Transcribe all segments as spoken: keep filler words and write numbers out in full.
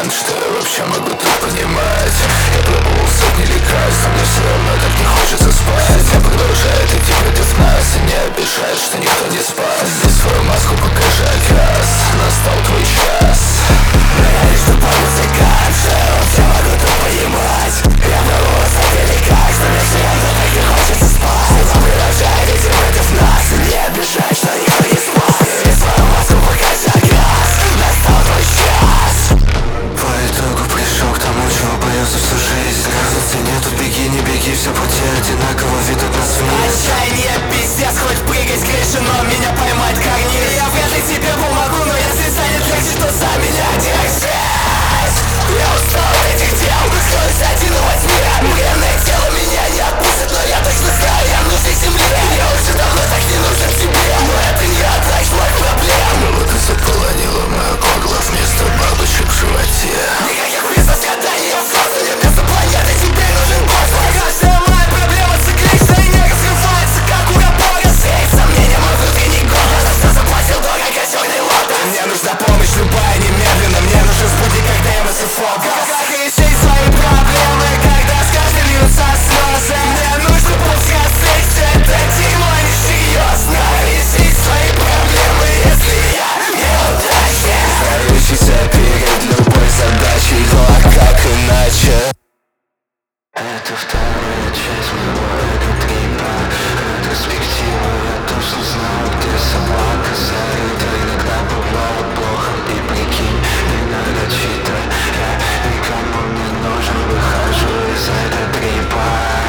музыкант, что я вообще могу тут понимать? Я пробовал сотни лекарств, но мне все равно так не хочется спать. Я продолжаю идти против нас и не обижает, что никто не спас. Сними свою маску, покажи оказ, настал твой час. Я лишь тупой музыкант, что я вообще могу тут понимать? Я пробовал сотни лекарств, но мне все равно так не хочется спать. Я продолжаю идти против нас и не обижает, что никто не спас. Сними свою маску, покажи оказ, настал твой час. По итогу пришел к тому, чего боялся всю жизнь. Разницы нету, беги, не беги, все пути одинаково ведут нас вниз. Отчаяние, пиздец, хоть прыгай с крыши, но меня поймать корни. Я вряд ли тебе помогу, но если станет легче, то за меня держись. Я устал этих дел, остаюсь один во тьме. Бренное тело меня не отпустит, но я точно знаю, я нужен земле. Я уже давно так не нужен тебе, но это не одна из моих проблем. Ну вот и заполонила мое горло вместо бабочек в животе. Никаких вместо страданий, в космосе вместо планеты теперь нужен космос. Каждая моя проблема циклична и не разрывается, как угопора. Сей сомнения, мой внутренний голос, за что заплатил дорого черный лотос. Мне нужна помощь любая, немедленно. Мне нужен спутник, как ДМС и фокус. Как решить свои проблемы, когда с каждым льются слезы? Мне нужно подсказать, что это дерьмо несерьезно. Решить свои проблемы, если я неудачник. Решиться перед любой задачей, ну а как иначе? Это вторая часть моего эго-трипа. Ретроспектива, я точно знаю, где собака зарыта. Иногда бывает плохо, и прикинь, не нарочито. Я никому не нужен, выхожу из эго-трипа.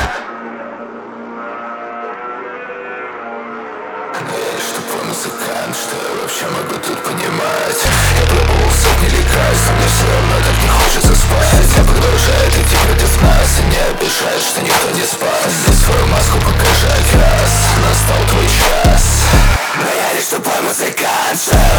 Но я лишь тупой музыкант, что я вообще могу тут понимать? Я пробовал сотни лекарств, но мне все равно так не хочется спать. Я продолжает идти против нас и не обижает, что никто не спас. Сними свою маску, покажи оказ, настал твой час. Но я лишь тупой музыкант, что